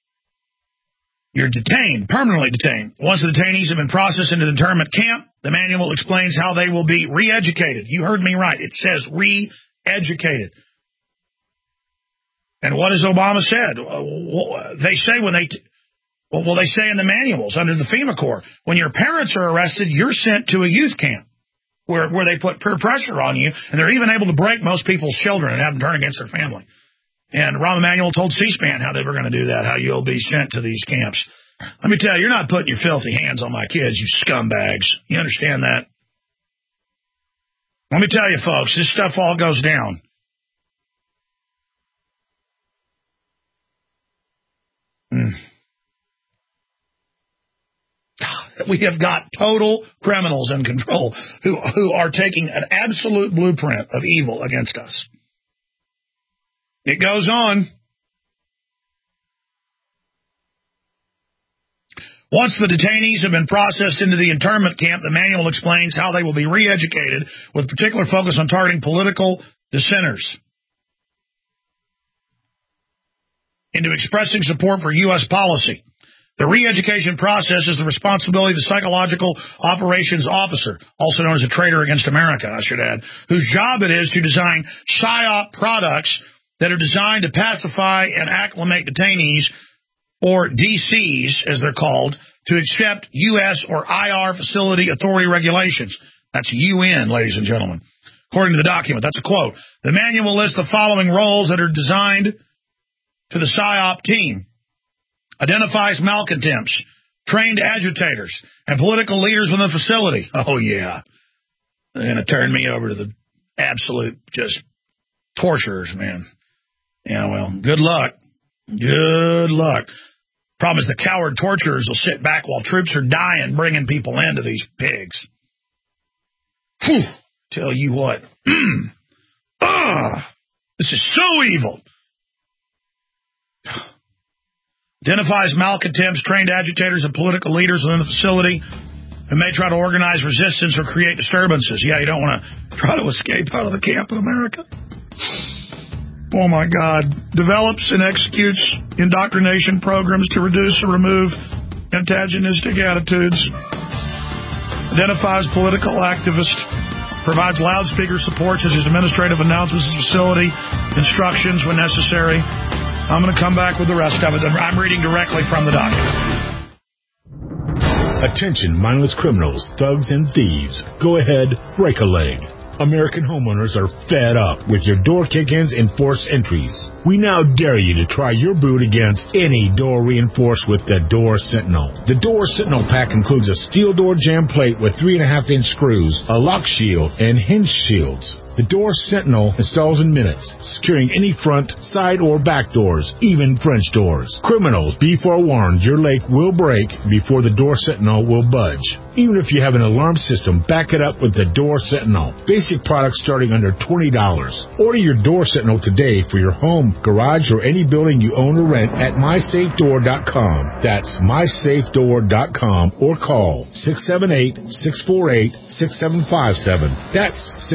Speaker 2: You're detained, permanently detained. Once the detainees have been processed into the internment camp, the manual explains how they will be re-educated. You heard me right. It says re-educated. And what has Obama said? They say they say in the manuals under the FEMA Corps, when your parents are arrested, you're sent to a youth camp where they put peer pressure on you, and they're even able to break most people's children and have them turn against their family. And Rahm Emanuel told C-SPAN how they were going to do that, how you'll be sent to these camps. Let me tell you, you're not putting your filthy hands on my kids, you scumbags. You understand that? Let me tell you, folks, this stuff all goes down. We have got total criminals in control who are taking an absolute blueprint of evil against us. It goes on. Once the detainees have been processed into the internment camp, the manual explains how they will be re-educated with particular focus on targeting political dissenters into expressing support for U.S. policy. The re-education process is the responsibility of the Psychological Operations Officer, also known as a traitor against America, I should add, whose job it is to design PSYOP products that are designed to pacify and acclimate detainees, or DCs, as they're called, to accept U.S. or IR facility authority regulations. That's UN, ladies and gentlemen. According to the document, that's a quote. The manual lists the following roles that are designed to the PSYOP team. Identifies malcontents, trained agitators, and political leaders within the facility. Oh, yeah. They're going to turn me over to the absolute just torturers, man. Yeah, well, good luck. Good luck. Problem is the coward torturers will sit back while troops are dying, bringing people into these pigs. Whew. Tell you what. This is so evil. Identifies malcontents, trained agitators, and political leaders within the facility who may try to organize resistance or create disturbances. Yeah, you don't want to try to escape out of the camp in America. Oh, my God. Develops and executes indoctrination programs to reduce or remove antagonistic attitudes. Identifies political activists. Provides loudspeaker support such as administrative announcements of facility, instructions when necessary. I'm going to come back with the rest of it. I'm reading directly from the document.
Speaker 15: Attention, mindless criminals, thugs, and thieves. Go ahead, break a leg. American homeowners are fed up with your door kick-ins and forced entries. We now dare you to try your boot against any door reinforced with the Door Sentinel. The Door Sentinel pack includes a steel door jamb plate with 3.5-inch screws, a lock shield, and hinge shields. The Door Sentinel installs in minutes, securing any front, side, or back doors, even French doors. Criminals, be forewarned, your leg will break before the Door Sentinel will budge. Even if you have an alarm system, back it up with the Door Sentinel. Basic products starting under $20. Order your Door Sentinel today for your home, garage, or any building you own or rent at mysafedoor.com. That's mysafedoor.com or call 678-648-6757. That's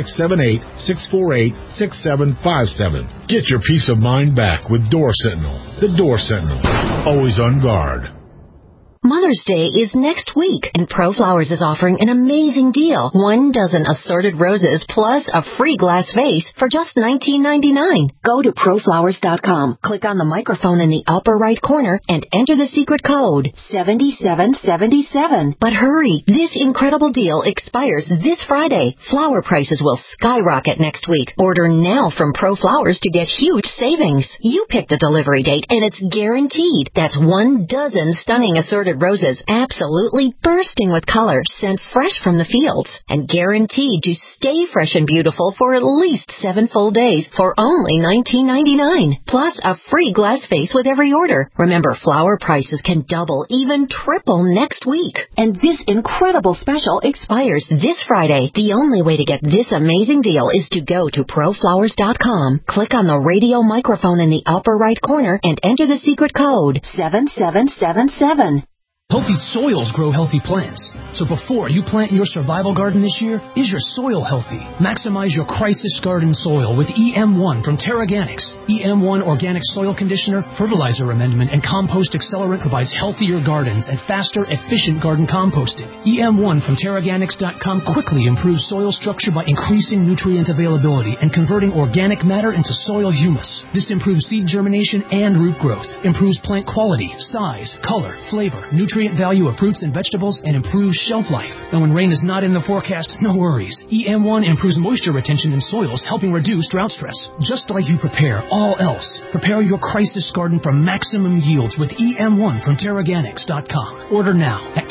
Speaker 15: 678-648-6757. Get your peace of mind back with Door Sentinel. The Door Sentinel. Always on guard.
Speaker 12: Mother's Day is next week, and ProFlowers is offering an amazing deal. 1 dozen assorted roses plus a free glass vase for just $19.99. Go to ProFlowers.com, click on the microphone in the upper right corner, and enter the secret code 7777. But hurry, this incredible deal expires this Friday. Flower prices will skyrocket next week. Order now from ProFlowers to get huge savings. You pick the delivery date, and it's guaranteed. That's 1 dozen stunning assorted roses, absolutely bursting with color, sent fresh from the fields, and guaranteed to stay fresh and beautiful for at least 7 full days for only $19.99. Plus a free glass vase with every order. Remember, flower prices can double, even triple next week. And this incredible special expires this Friday. The only way to get this amazing deal is to go to ProFlowers.com, click on the radio microphone in the upper right corner, and enter the secret code 7777.
Speaker 16: Healthy soils grow healthy plants. So before you plant your survival garden this year, is your soil healthy? Maximize your crisis garden soil with EM1 from Terraganics. EM1 Organic Soil Conditioner, Fertilizer Amendment, and Compost Accelerant provides healthier gardens and faster, efficient garden composting. EM1 from Terraganics.com quickly improves soil structure by increasing nutrient availability and converting organic matter into soil humus. This improves seed germination and root growth, improves plant quality, size, color, flavor, nutrient value of fruits and vegetables, and improves shelf life. And when rain is not in the forecast, no worries. EM1 improves moisture retention in soils, helping reduce drought stress. Just like you prepare all else, prepare your crisis garden for maximum yields with EM1 from Terraganics.com. Order now at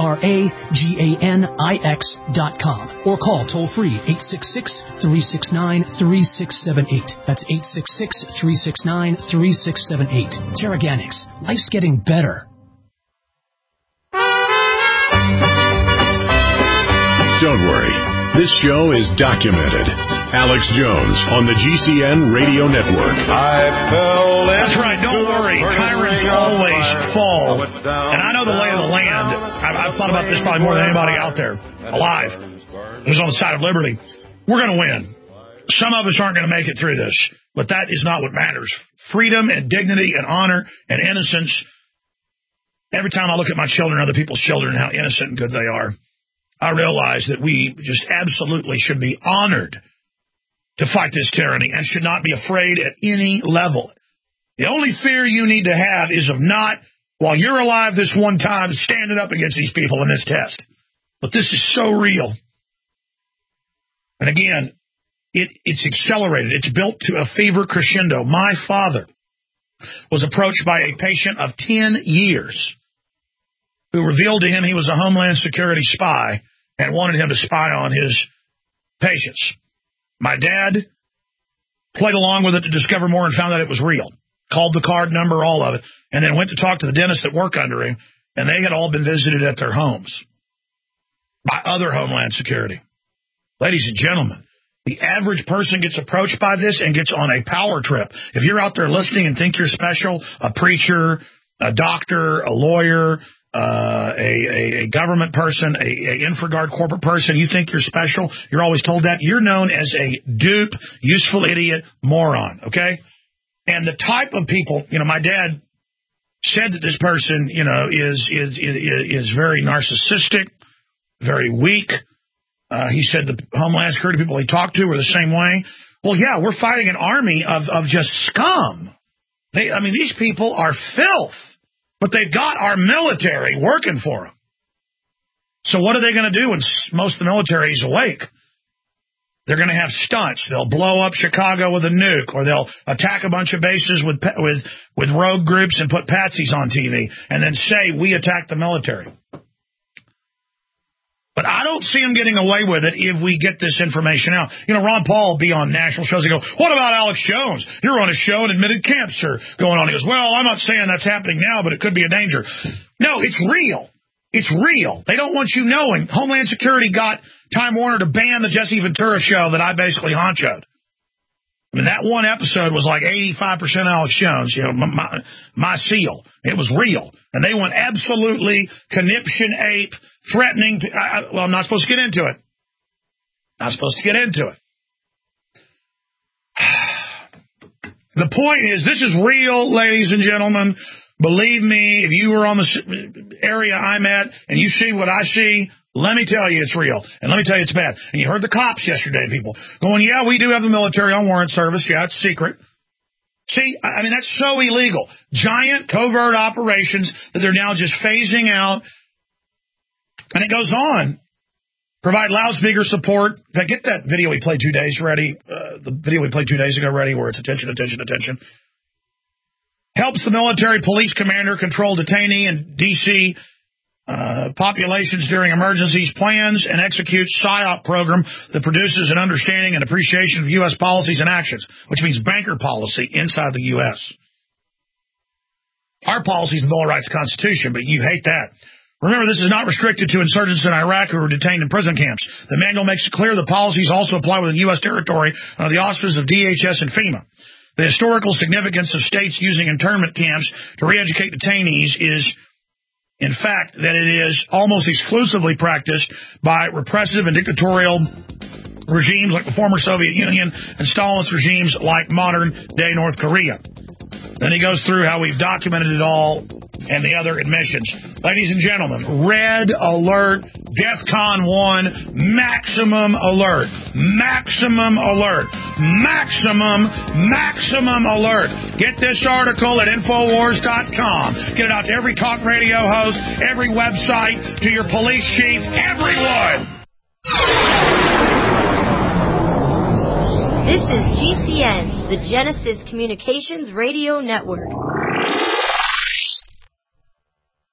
Speaker 16: TERAGANIX.com or call toll-free 866-369-3678. That's 866-369-3678. Terraganics. Life's getting better.
Speaker 1: Don't worry. This show is documented. Alex Jones on the GCN Radio Network.
Speaker 2: That's right. Don't worry. Tyrants always fall. And I know the lay of the land. I've thought about this probably more than anybody out there alive who's on the side of liberty. We're going to win. Some of us aren't going to make it through this, but that is not what matters. Freedom and dignity and honor and innocence Every time I look at my children, other people's children, how innocent and good they are, I realize that we just absolutely should be honored to fight this tyranny and should not be afraid at any level. The only fear you need to have is of not, while you're alive this one time, standing up against these people in this test. But this is so real. And again, it's accelerated. It's built to a fever crescendo. My father was approached by a patient of 10 years who revealed to him he was a Homeland Security spy and wanted him to spy on his patients. My dad played along with it to discover more and found out it was real. Called the card number, all of it, and then went to talk to the dentist that worked under him, and they had all been visited at their homes by other Homeland Security. Ladies and gentlemen, the average person gets approached by this and gets on a power trip. If you're out there listening and think you're special, a preacher, a doctor, a lawyer, a government person, a InfraGard corporate person, you think you're special, you're always told that, you're known as a dupe, useful idiot, moron, okay? And the type of people, my dad said that this person, is very narcissistic, very weak. He said the Homeland Security people he talked to were the same way. Well, yeah, we're fighting an army of just scum. These people are filth, but they've got our military working for them. So what are they going to do when most of the military is awake? They're going to have stunts. They'll blow up Chicago with a nuke, or they'll attack a bunch of bases with rogue groups and put patsies on TV, and then say, we attacked the military. But I don't see them getting away with it if we get this information out. Ron Paul will be on national shows and go, what about Alex Jones? You're on a show and admitted camps are going on. He goes, well, I'm not saying that's happening now, but it could be a danger. No, it's real. It's real. They don't want you knowing. Homeland Security got Time Warner to ban the Jesse Ventura show that I basically honchoed. That one episode was like 85% Alex Jones, my seal. It was real. And they went absolutely conniption ape, threatening to, I'm not supposed to get into it. Not supposed to get into it. The point is, this is real, ladies and gentlemen. Believe me, if you were on the area I'm at and you see what I see, let me tell you it's real. And let me tell you it's bad. And you heard the cops yesterday, people going, yeah, we do have the military on warrant service. Yeah, it's secret. See, that's so illegal. Giant covert operations that they're now just phasing out. And it goes on. Provide loudspeaker support. In fact, get that video we played 2 days ready. The video we played 2 days ago ready, where it's attention, attention, attention. Helps the military police commander control detainee and D.C. Populations during emergencies, plans, and executes PSYOP program that produces an understanding and appreciation of U.S. policies and actions, which means banker policy inside the U.S. Our policy is the Bill of Rights Constitution, but you hate that. Remember, this is not restricted to insurgents in Iraq who are detained in prison camps. The manual makes it clear the policies also apply within U.S. territory under the auspices of DHS and FEMA. The historical significance of states using internment camps to re-educate detainees is, in fact, that it is almost exclusively practiced by repressive and dictatorial regimes like the former Soviet Union and Stalinist regimes like modern-day North Korea. Then he goes through how we've documented it all and the other admissions. Ladies and gentlemen, red alert, DEFCON 1, maximum alert, maximum alert, maximum alert. Get this article at Infowars.com. Get it out to every talk radio host, every website, to your police chief, everyone.
Speaker 17: This is GCN, the Genesis Communications Radio Network.